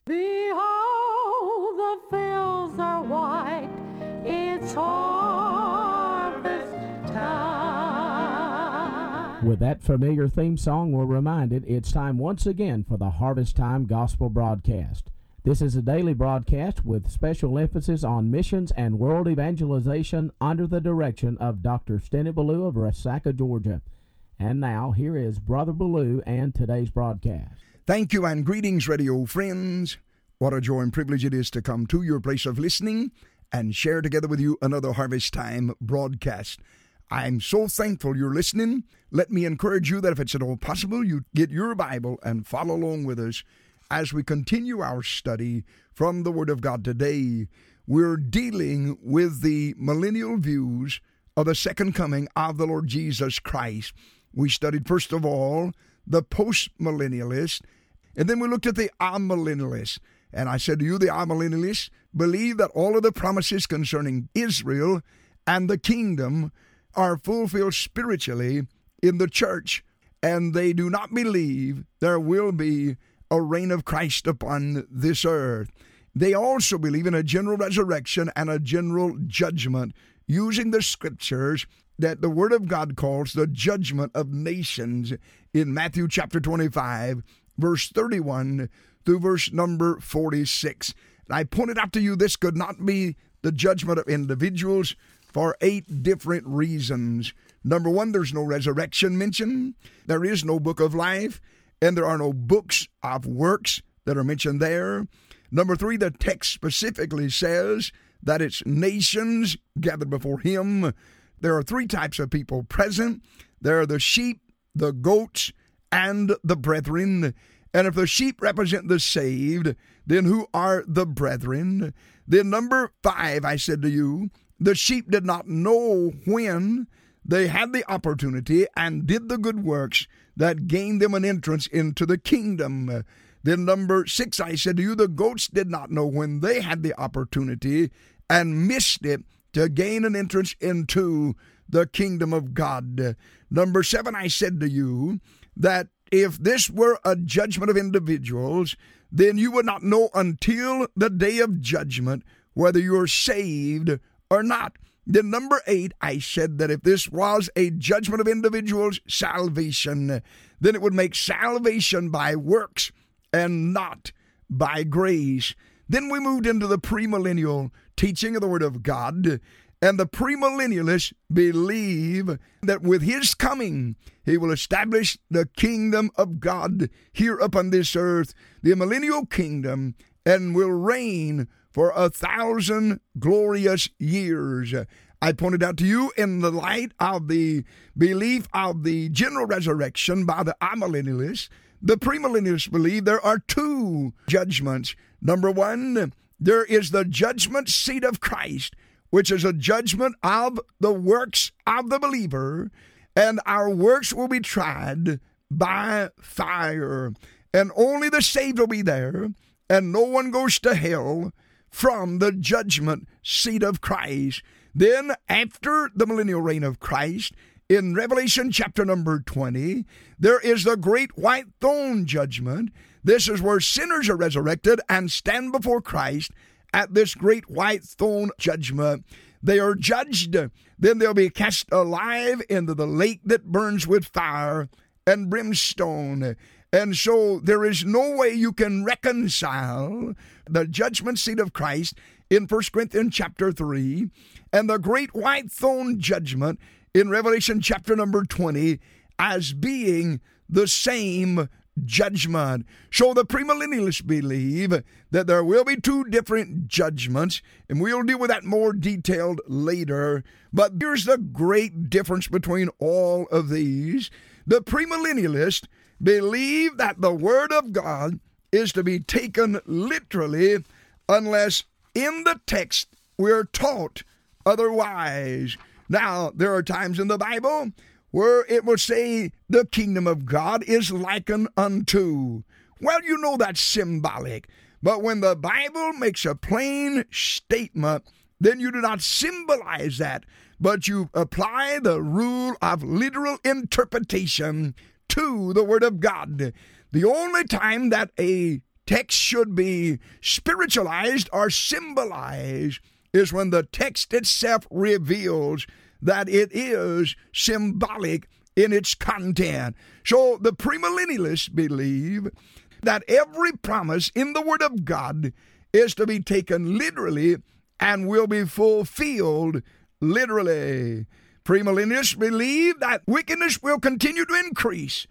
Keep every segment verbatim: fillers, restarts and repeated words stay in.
Behold, the fields are white, it's harvest time. With that familiar theme song, we're reminded it's time once again for the Harvest Time Gospel Broadcast. This is a daily broadcast with special emphasis on missions and world evangelization under the direction of Doctor Steny Ballou of Resaca, Georgia. And now, here is Brother Ballou and today's broadcast. Thank you and greetings, radio friends. What a joy and privilege it is to come to your place of listening and share together with you another Harvest Time broadcast. I'm so thankful you're listening. Let me encourage you that if it's at all possible, you get your Bible and follow along with us as we continue our study from the Word of God today. We're dealing with the millennial views of the second coming of the Lord Jesus Christ. We studied, first of all, the post-millennialist, and then we looked at the amillennialist. And I said to you, the amillennialists believe that all of the promises concerning Israel and the kingdom are fulfilled spiritually in the church, and they do not believe there will be a reign of Christ upon this earth. They also believe in a general resurrection and a general judgment, using the scriptures that the Word of God calls the judgment of nations in Matthew chapter twenty-five, verse thirty-one through verse number forty-six. And I pointed out to you this could not be the judgment of individuals for eight different reasons. Number one, there's no resurrection mentioned. There is no book of life, and there are no books of works that are mentioned there. Number three, the text specifically says that it's nations gathered before him. There are three types of people present. There are the sheep, the goats, and the brethren. And if the sheep represent the saved, then who are the brethren? Then number five, I said to you, the sheep did not know when they had the opportunity and did the good works that gained them an entrance into the kingdom. Then number six, I said to you, the goats did not know when they had the opportunity and missed it to gain an entrance into the kingdom of God. Number seven, I said to you that if this were a judgment of individuals, then you would not know until the day of judgment whether you're saved or not. Then number eight, I said that if this was a judgment of individuals' salvation, then it would make salvation by works and not by grace. Then we moved into the premillennial teaching of the Word of God, and the premillennialists believe that with his coming, he will establish the kingdom of God here upon this earth, the millennial kingdom, and will reign for a thousand glorious years. I pointed out to you in the light of the belief of the general resurrection by the amillennialists, the premillennialists believe there are two judgments. Number one, there is the judgment seat of Christ, which is a judgment of the works of the believer, and our works will be tried by fire. And only the saved will be there, and no one goes to hell from the judgment seat of Christ. Then, after the millennial reign of Christ, in Revelation chapter number twenty, there is the great white throne judgment. This is where sinners are resurrected and stand before Christ at this great white throne judgment. They are judged. Then they'll be cast alive into the lake that burns with fire and brimstone. And so there is no way you can reconcile the judgment seat of Christ in First Corinthians chapter three and the great white throne judgment in Revelation chapter number twenty as being the same judgment. So the premillennialists believe that there will be two different judgments, and we'll deal with that more detailed later. But here's the great difference between all of these. The premillennialists believe that the Word of God is to be taken literally unless in the text we're taught otherwise. Now, there are times in the Bible where it will say the kingdom of God is likened unto. Well, you know that's symbolic. But when the Bible makes a plain statement, then you do not symbolize that, but you apply the rule of literal interpretation to the Word of God. The only time that a text should be spiritualized or symbolized is when the text itself reveals that it is symbolic in its content. So the premillennialists believe that every promise in the Word of God is to be taken literally and will be fulfilled literally. Premillennialists believe that wickedness will continue to increase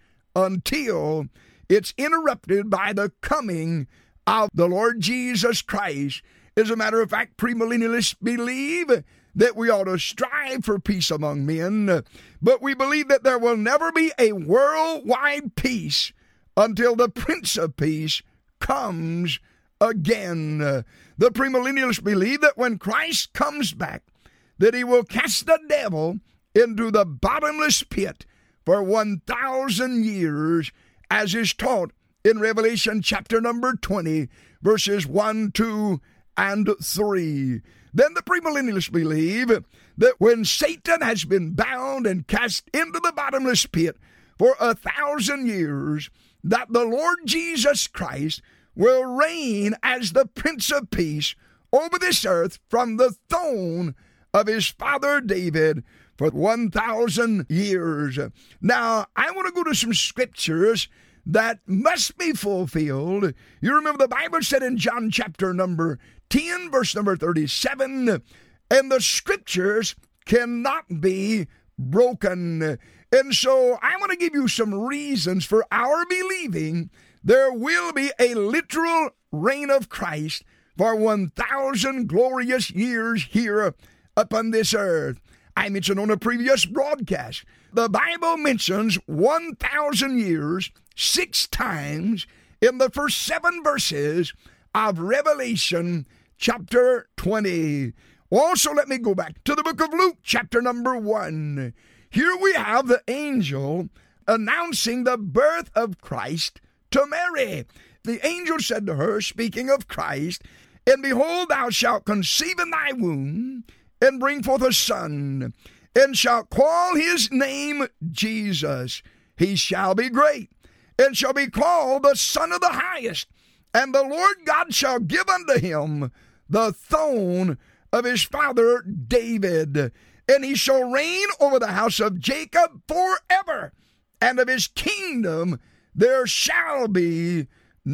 until it's interrupted by the coming of the Lord Jesus Christ. As a matter of fact, premillennialists believe that we ought to strive for peace among men, but we believe that there will never be a worldwide peace until the Prince of Peace comes again. The premillennialists believe that when Christ comes back, that he will cast the devil into the bottomless pit for one thousand years, as is taught in Revelation chapter number twenty, verses one, two, and three. Then the premillennialists believe that when Satan has been bound and cast into the bottomless pit for a thousand years, that the Lord Jesus Christ will reign as the Prince of Peace over this earth from the throne of his father David for one thousand years. Now, I want to go to some scriptures that must be fulfilled. You remember the Bible said in John chapter number ten, verse number thirty-seven, and the scriptures cannot be broken. And so I want to give you some reasons for our believing there will be a literal reign of Christ for one thousand glorious years here upon this earth. I mentioned on a previous broadcast, the Bible mentions one thousand years six times in the first seven verses of Revelation chapter twenty. Also, let me go back to the book of Luke chapter number one. Here we have the angel announcing the birth of Christ to Mary. The angel said to her, speaking of Christ, "And behold, thou shalt conceive in thy womb, and bring forth a son, and shalt call his name Jesus. He shall be great, and shall be called the Son of the Highest. And the Lord God shall give unto him the throne of his father David. And he shall reign over the house of Jacob forever. And of his kingdom there shall be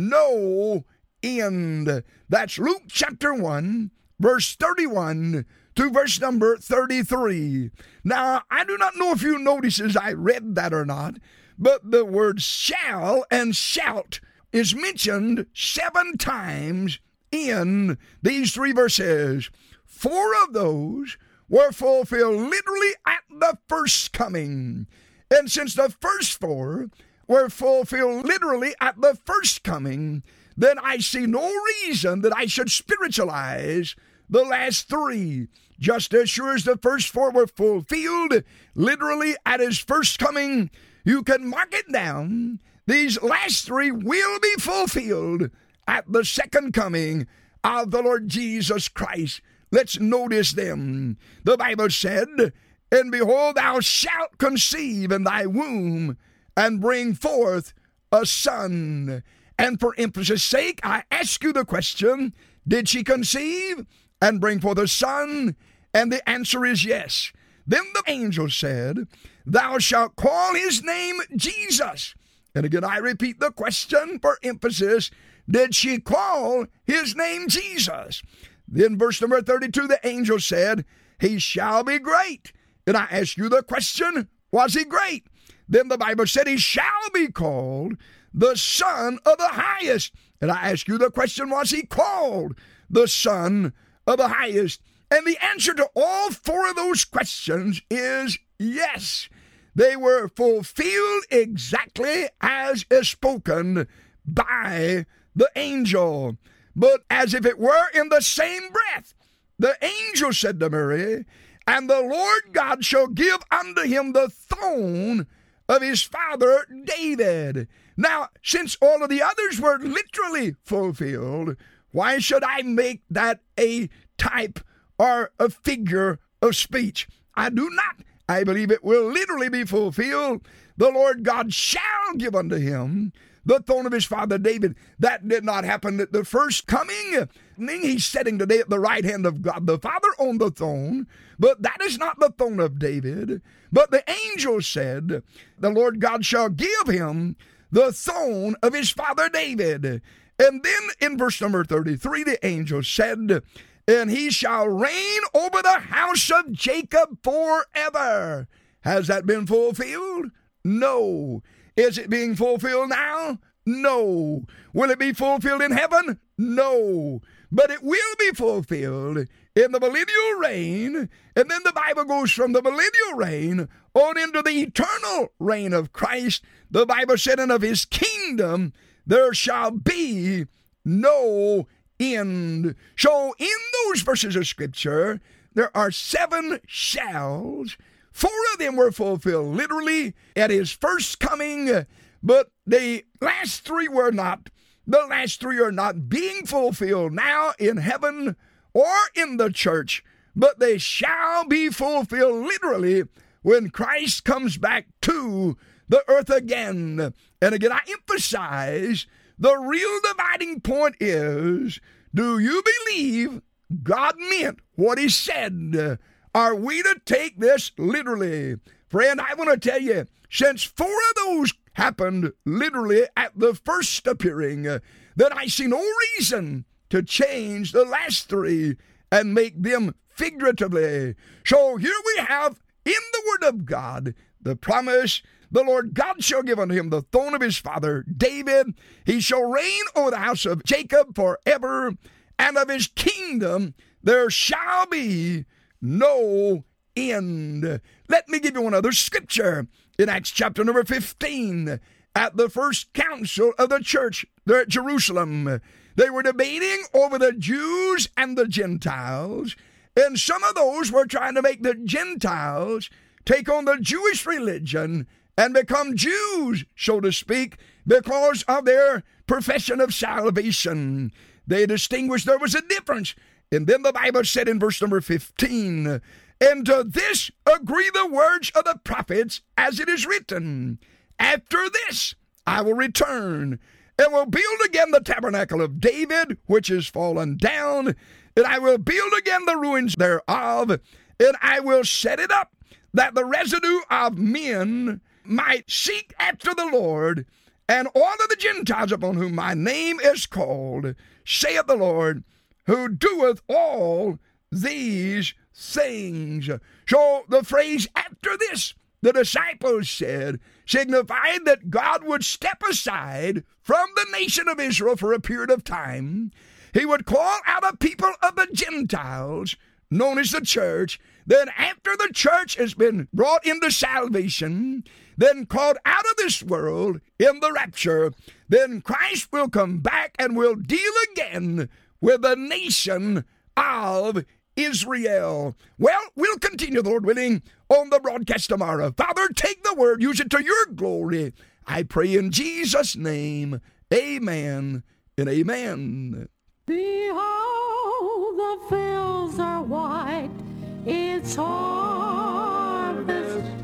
no end." That's Luke chapter one, verse thirty-one to verse number thirty-three. Now, I do not know if you notice as I read that or not, but the word shall and shout is mentioned seven times in these three verses. Four of those were fulfilled literally at the first coming. And since the first four were fulfilled literally at the first coming, then I see no reason that I should spiritualize the last three. Just as sure as the first four were fulfilled literally at his first coming, you can mark it down. These last three will be fulfilled at the second coming of the Lord Jesus Christ. Let's notice them. The Bible said, "And behold, thou shalt conceive in thy womb, and bring forth a son." And for emphasis' sake, I ask you the question, did she conceive and bring forth a son? And the answer is yes. Then the angel said, "Thou shalt call his name Jesus." And again, I repeat the question for emphasis, did she call his name Jesus? Then verse number thirty-two, the angel said, "He shall be great." And I ask you the question, was he great? Then the Bible said, "He shall be called the Son of the Highest." And I ask you the question, was he called the Son of the Highest? And the answer to all four of those questions is yes. They were fulfilled exactly as is spoken by the angel. But as if it were in the same breath, the angel said to Mary, "And the Lord God shall give unto him the throne of his father David." Now, since all of the others were literally fulfilled, why should I make that a type or a figure of speech? I do not. I believe it will literally be fulfilled. The Lord God shall give unto him the throne of his father David. That did not happen at the first coming. He's sitting today at the right hand of God the Father on the throne, but that is not the throne of David. But the angel said, the Lord God shall give him the throne of his father David. And then in verse number thirty-three, the angel said, and he shall reign over the house of Jacob forever. Has that been fulfilled? No. Is it being fulfilled now? No. Will it be fulfilled in heaven? No. But it will be fulfilled in the millennial reign. And then the Bible goes from the millennial reign on into the eternal reign of Christ. The Bible said, and of his kingdom there shall be no end. So in those verses of Scripture, there are seven shalls. Four of them were fulfilled literally at his first coming, but the last three were not. The last three are not being fulfilled now in heaven or in the church, but they shall be fulfilled literally when Christ comes back to the earth again. And again, I emphasize, the real dividing point is, do you believe God meant what he said? Are we to take this literally? Friend, I want to tell you, since four of those happened literally at the first appearing, uh, that I see no reason to change the last three and make them figuratively. So here we have in the Word of God the promise, the Lord God shall give unto him the throne of his father David. He shall reign over the house of Jacob forever, and of his kingdom there shall be no end. Let me give you one other scripture. In Acts chapter number fifteen, at the first council of the church there at Jerusalem, they were debating over the Jews and the Gentiles, and some of those were trying to make the Gentiles take on the Jewish religion and become Jews, so to speak, because of their profession of salvation. They distinguished there was a difference. And then the Bible said in verse number fifteen, and to this agree the words of the prophets, as it is written, after this I will return, and will build again the tabernacle of David, which is fallen down, and I will build again the ruins thereof, and I will set it up, that the residue of men might seek after the Lord, and all of the Gentiles upon whom my name is called, saith the Lord, who doeth all these things. So the phrase after this, the disciples said, signified that God would step aside from the nation of Israel for a period of time. He would call out a people of the Gentiles, known as the church. Then after the church has been brought into salvation, then called out of this world in the rapture, then Christ will come back and will deal again with the nation of Israel. Well, we'll continue, Lord willing, on the broadcast tomorrow. Father, take the word, use it to your glory. I pray in Jesus' name, amen and amen. Behold, the fields are white, it's harvest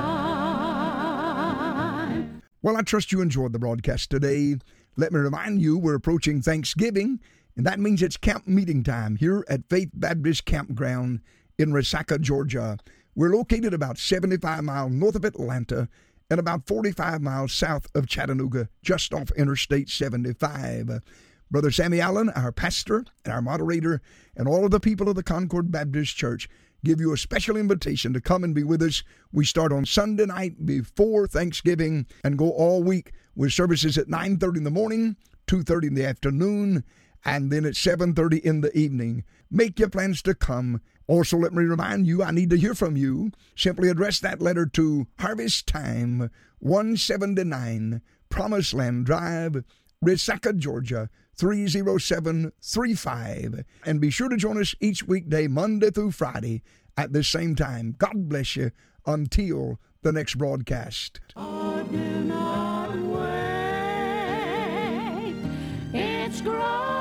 time. Well, I trust you enjoyed the broadcast today. Let me remind you, we're approaching Thanksgiving, and that means it's camp meeting time here at Faith Baptist Campground in Resaca, Georgia. We're located about seventy-five miles north of Atlanta and about forty-five miles south of Chattanooga, just off Interstate seventy-five. Brother Sammy Allen, our pastor and our moderator, and all of the people of the Concord Baptist Church give you a special invitation to come and be with us. We start on Sunday night before Thanksgiving and go all week with services at nine thirty in the morning, two thirty in the afternoon, and then at seven thirty in the evening. Make your plans to come. Also, let me remind you, I need to hear from you. Simply address that letter to Harvest Time, one seventy-nine Promised Land Drive, Resaca, Georgia, three oh seven three five. And be sure to join us each weekday, Monday through Friday, at the same time. God bless you until the next broadcast. Oh, do not wait. It's growing.